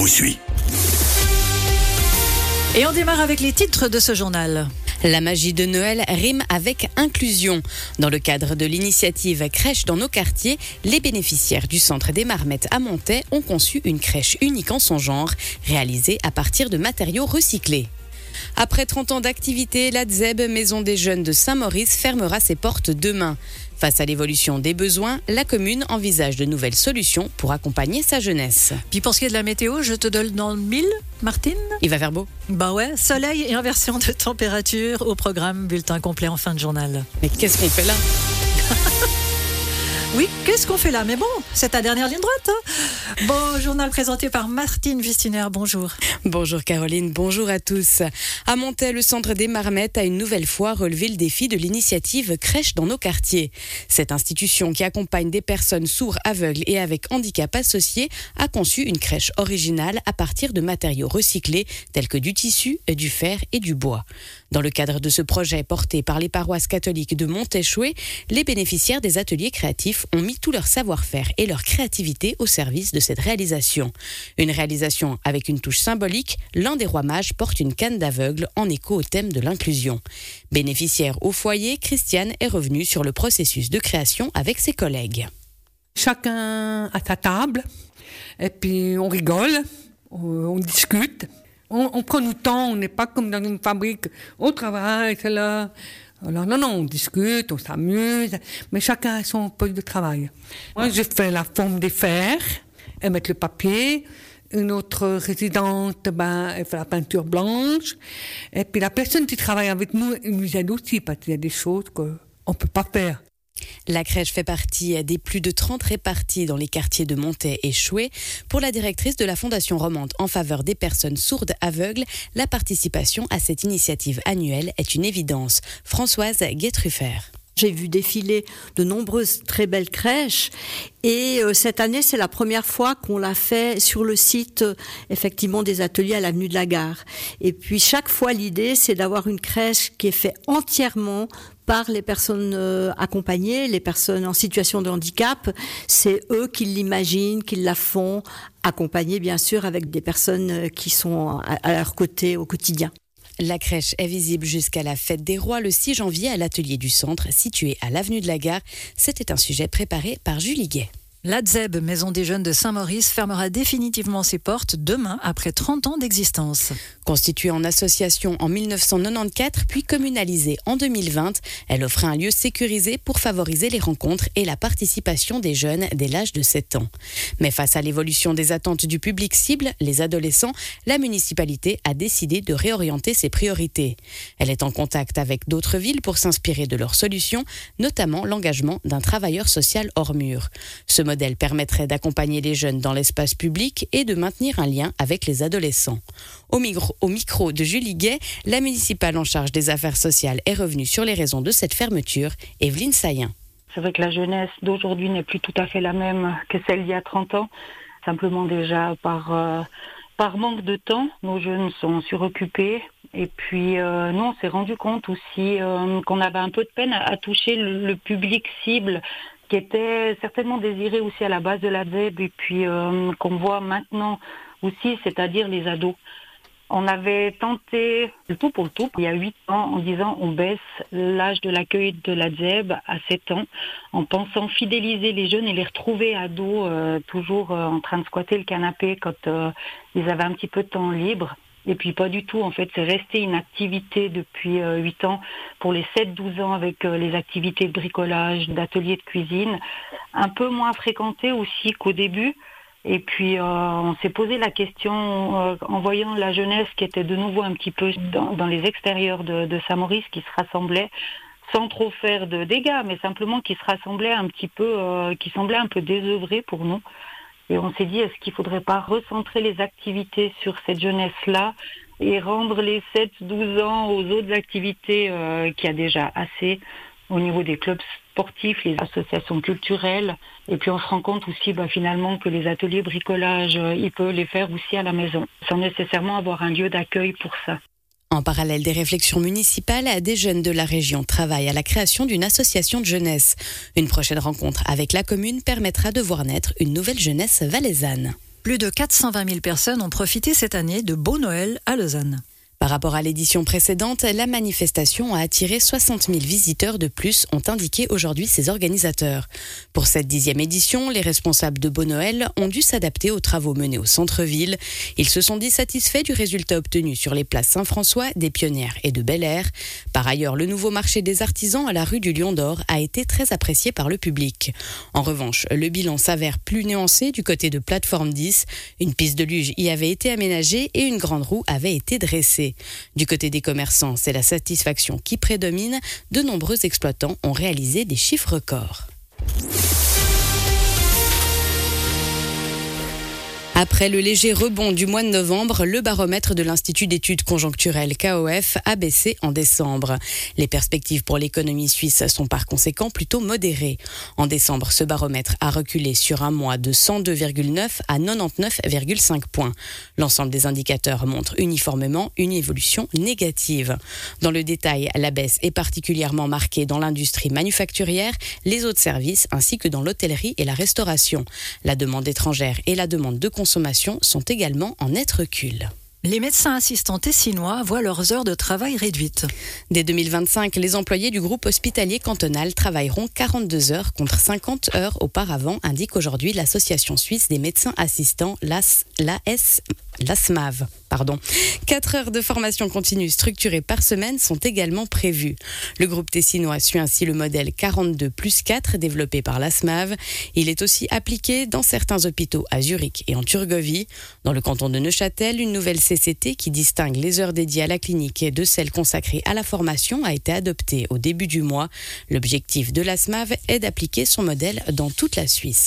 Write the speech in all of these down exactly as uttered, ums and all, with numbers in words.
vous suit. Et on démarre avec les titres de ce journal. La magie de Noël rime avec inclusion. Dans le cadre de l'initiative Crèche dans nos quartiers, les bénéficiaires du centre des Marmettes à Montaix ont conçu une crèche unique en son genre, réalisée à partir de matériaux recyclés. Après trente ans d'activité, la D Z E B, Maison des Jeunes de Saint-Maurice, fermera ses portes demain. Face à l'évolution des besoins, la commune envisage de nouvelles solutions pour accompagner sa jeunesse. Puis pour ce qui est de la météo, je te donne dans le mille, Martine. Il va faire beau. Bah ouais, soleil et inversion de température au programme, bulletin complet en fin de journal. Mais qu'est-ce qu'on fait là ? Oui, qu'est-ce qu'on fait là ? Mais bon, c'est ta dernière ligne droite. Hein. Bon, journal présenté par Martine Wüstiner, bonjour. Bonjour Caroline, bonjour à tous. À Montaix, le centre des Marmettes a une nouvelle fois relevé le défi de l'initiative Crèche dans nos quartiers. Cette institution qui accompagne des personnes sourdes, aveugles et avec handicap associé a conçu une crèche originale à partir de matériaux recyclés tels que du tissu, du fer et du bois. Dans le cadre de ce projet porté par les paroisses catholiques de Montéchoué, les bénéficiaires des ateliers créatifs ont mis tout leur savoir-faire et leur créativité au service de cette réalisation. Une réalisation avec une touche symbolique, l'un des rois mages porte une canne d'aveugle en écho au thème de l'inclusion. Bénéficiaire au foyer, Christiane est revenue sur le processus de création avec ses collègues. Chacun à sa table, et puis on rigole, on discute. On, on prend du temps, on n'est pas comme dans une fabrique, on travaille, c'est là. Alors non, non, on discute, on s'amuse, mais chacun a son poste de travail. Moi, je fais la forme des fers, elle met le papier. Une autre résidente, ben, elle fait la peinture blanche. Et puis la personne qui travaille avec nous, elle nous aide aussi, parce qu'il y a des choses qu'on ne peut pas faire. La crèche fait partie des plus de trente réparties dans les quartiers de Montaix et Choué. Pour la directrice de la Fondation Romande en faveur des personnes sourdes aveugles, la participation à cette initiative annuelle est une évidence. Françoise Guetruffert. J'ai vu défiler de nombreuses très belles crèches et euh, cette année, c'est la première fois qu'on l'a fait sur le site euh, effectivement des ateliers à l'avenue de la Gare. Et puis chaque fois, l'idée, c'est d'avoir une crèche qui est faite entièrement par les personnes euh, accompagnées, les personnes en situation de handicap. C'est eux qui l'imaginent, qui la font, accompagnés bien sûr avec des personnes qui sont à, à leur côté au quotidien. La crèche est visible jusqu'à la fête des rois le six janvier à l'atelier du centre situé à l'avenue de la Gare. C'était un sujet préparé par Julie Guet. La D Z E B, Maison des Jeunes de Saint-Maurice, fermera définitivement ses portes demain après trente ans d'existence. Constituée en association en dix-neuf cent quatre-vingt-quatorze, puis communalisée en deux mille vingt, elle offre un lieu sécurisé pour favoriser les rencontres et la participation des jeunes dès l'âge de sept ans. Mais face à l'évolution des attentes du public cible, les adolescents, la municipalité a décidé de réorienter ses priorités. Elle est en contact avec d'autres villes pour s'inspirer de leurs solutions, notamment l'engagement d'un travailleur social hors mur. Ce modèle permettrait d'accompagner les jeunes dans l'espace public et de maintenir un lien avec les adolescents. Au micro, au micro de Julie Guet, la municipale en charge des affaires sociales est revenue sur les raisons de cette fermeture. Evelyne Sayen. C'est vrai que la jeunesse d'aujourd'hui n'est plus tout à fait la même que celle d'il y a trente ans. Simplement déjà par, euh, par manque de temps, nos jeunes sont suroccupés. Et puis euh, nous, on s'est rendu compte aussi euh, qu'on avait un peu de peine à, à toucher le, le public cible qui était certainement désiré aussi à la base de la D Z E B et puis euh, qu'on voit maintenant aussi, c'est-à-dire les ados. On avait tenté le tout pour le tout il y a huit ans en disant on baisse l'âge de l'accueil de la D Z E B à sept ans en pensant fidéliser les jeunes et les retrouver ados euh, toujours euh, en train de squatter le canapé quand euh, ils avaient un petit peu de temps libre. Et puis pas du tout, en fait, c'est resté une activité depuis euh, huit ans pour les sept douze ans avec euh, les activités de bricolage, d'ateliers de cuisine, un peu moins fréquentées aussi qu'au début. Et puis euh, on s'est posé la question euh, en voyant la jeunesse qui était de nouveau un petit peu dans, dans les extérieurs de, de Saint-Maurice qui se rassemblait sans trop faire de dégâts, mais simplement qui se rassemblait un petit peu, euh, qui semblait un peu désœuvré pour nous. Et on s'est dit, est-ce qu'il ne faudrait pas recentrer les activités sur cette jeunesse-là et rendre les sept douze ans aux autres activités euh, qu'il y a déjà assez au niveau des clubs sportifs, les associations culturelles. Et puis on se rend compte aussi bah, finalement que les ateliers bricolage, euh, il peut les faire aussi à la maison, sans nécessairement avoir un lieu d'accueil pour ça. En parallèle des réflexions municipales, des jeunes de la région travaillent à la création d'une association de jeunesse. Une prochaine rencontre avec la commune permettra de voir naître une nouvelle jeunesse valaisanne. Plus de quatre cent vingt mille personnes ont profité cette année de Beau Noël à Lausanne. Par rapport à l'édition précédente, la manifestation a attiré soixante mille visiteurs de plus, ont indiqué aujourd'hui ses organisateurs. Pour cette dixième édition, les responsables de Beau Noël ont dû s'adapter aux travaux menés au centre-ville. Ils se sont dit satisfaits du résultat obtenu sur les places Saint-François, des Pionnières et de Bel-Air. Par ailleurs, le nouveau marché des artisans à la rue du Lion d'Or a été très apprécié par le public. En revanche, le bilan s'avère plus nuancé du côté de Plateforme dix. Une piste de luge y avait été aménagée et une grande roue avait été dressée. Du côté des commerçants, c'est la satisfaction qui prédomine. De nombreux exploitants ont réalisé des chiffres records. Après le léger rebond du mois de novembre, le baromètre de l'Institut d'études conjoncturelles K O F a baissé en décembre. Les perspectives pour l'économie suisse sont par conséquent plutôt modérées. En décembre, ce baromètre a reculé sur un mois de cent deux virgule neuf à quatre-vingt-dix-neuf virgule cinq points. L'ensemble des indicateurs montre uniformément une évolution négative. Dans le détail, la baisse est particulièrement marquée dans l'industrie manufacturière, les autres services ainsi que dans l'hôtellerie et la restauration. La demande étrangère et la demande de consommation sont également en net recul. Les médecins assistants tessinois voient leurs heures de travail réduites. Dès deux mille vingt-cinq, les employés du groupe hospitalier cantonal travailleront quarante-deux heures contre cinquante heures auparavant, indique aujourd'hui l'Association suisse des médecins assistants, l'A S, l'A S, l'A S M A V. Pardon. Quatre heures de formation continue structurée par semaine sont également prévues. Le groupe tessinois suit ainsi le modèle quarante-deux plus quatre développé par l'A S M A V. Il est aussi appliqué dans certains hôpitaux à Zurich et en Turgovie. Dans le canton de Neuchâtel, une nouvelle C C T qui distingue les heures dédiées à la clinique de celles consacrées à la formation a été adoptée au début du mois. L'objectif de l'A S M A V est d'appliquer son modèle dans toute la Suisse.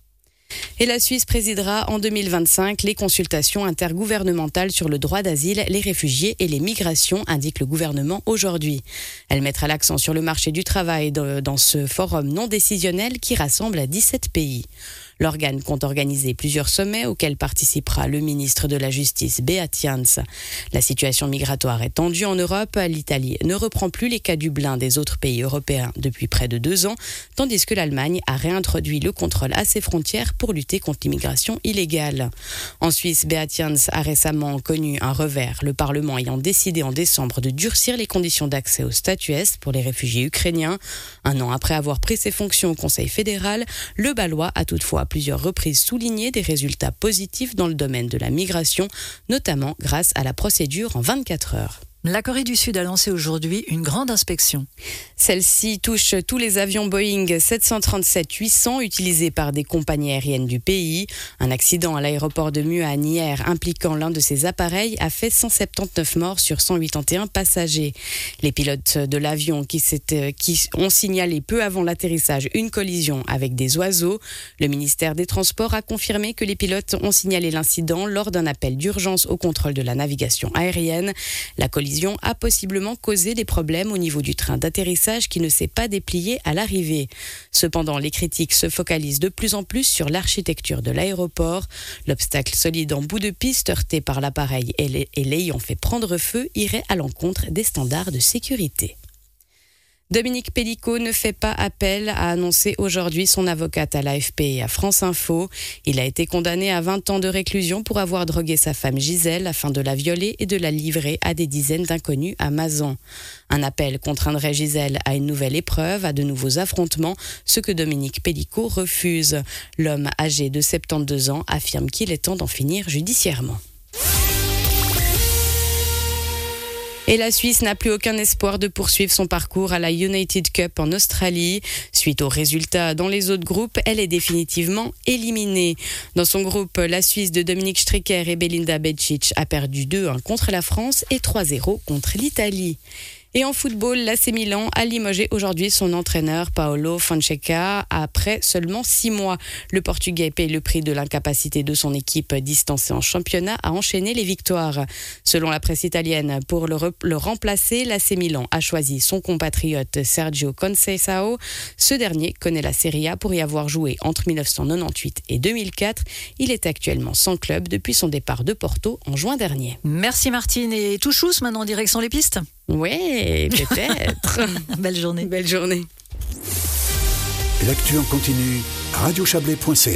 Et la Suisse présidera en deux mille vingt-cinq les consultations intergouvernementales sur le droit d'asile, les réfugiés et les migrations, indique le gouvernement aujourd'hui. Elle mettra l'accent sur le marché du travail dans ce forum non décisionnel qui rassemble dix-sept pays. L'organe compte organiser plusieurs sommets auxquels participera le ministre de la Justice, Beat Jans. La situation migratoire est tendue en Europe. L'Italie ne reprend plus les cas Dublin des autres pays européens depuis près de deux ans, tandis que l'Allemagne a réintroduit le contrôle à ses frontières pour lutter contre l'immigration illégale. En Suisse, Beat Jans a récemment connu un revers, le Parlement ayant décidé en décembre de durcir les conditions d'accès au statut Est pour les réfugiés ukrainiens. Un an après avoir pris ses fonctions au Conseil fédéral, le Balois a toutefois plusieurs reprises souligné des résultats positifs dans le domaine de la migration, notamment grâce à la procédure en vingt-quatre heures. La Corée du Sud a lancé aujourd'hui une grande inspection. Celle-ci touche tous les avions Boeing sept cent trente-sept huit cents utilisés par des compagnies aériennes du pays. Un accident à l'aéroport de Muan hier impliquant l'un de ces appareils a fait cent soixante-dix-neuf morts sur cent quatre-vingt-onze passagers. Les pilotes de l'avion qui, qui ont signalé peu avant l'atterrissage une collision avec des oiseaux. Le ministère des Transports a confirmé que les pilotes ont signalé l'incident lors d'un appel d'urgence au contrôle de la navigation aérienne. La collision a possiblement causé des problèmes au niveau du train d'atterrissage qui ne s'est pas déplié à l'arrivée. Cependant, les critiques se focalisent de plus en plus sur l'architecture de l'aéroport. L'obstacle solide en bout de piste heurté par l'appareil et l'ayant fait prendre feu irait à l'encontre des standards de sécurité. Dominique Pellicot ne fait pas appel, a annoncé aujourd'hui son avocate à l'A F P et à France Info. Il a été condamné à vingt ans de réclusion pour avoir drogué sa femme Gisèle afin de la violer et de la livrer à des dizaines d'inconnus à Mazan. Un appel contraindrait Gisèle à une nouvelle épreuve, à de nouveaux affrontements, ce que Dominique Pellicot refuse. L'homme âgé de soixante-douze ans affirme qu'il est temps d'en finir judiciairement. Et la Suisse n'a plus aucun espoir de poursuivre son parcours à la United Cup en Australie. Suite aux résultats dans les autres groupes, elle est définitivement éliminée. Dans son groupe, la Suisse de Dominique Stricker et Belinda Bencic a perdu deux un contre la France et trois zéro contre l'Italie. Et en football, l'A C Milan a limogé aujourd'hui son entraîneur Paolo Fonseca après seulement six mois. Le Portugais paye le prix de l'incapacité de son équipe distancée en championnat à enchaîner les victoires. Selon la presse italienne, pour le, re- le remplacer, l'A C Milan a choisi son compatriote Sergio Conceição. Ce dernier connaît la Serie A pour y avoir joué entre dix-neuf cent quatre-vingt-dix-huit et deux mille quatre. Il est actuellement sans club depuis son départ de Porto en juin dernier. Merci Martine. Et tout chousse maintenant en direction les pistes ? Ouais, peut-être. Belle journée. Belle journée. L'actu en continu, radio chablais point c a.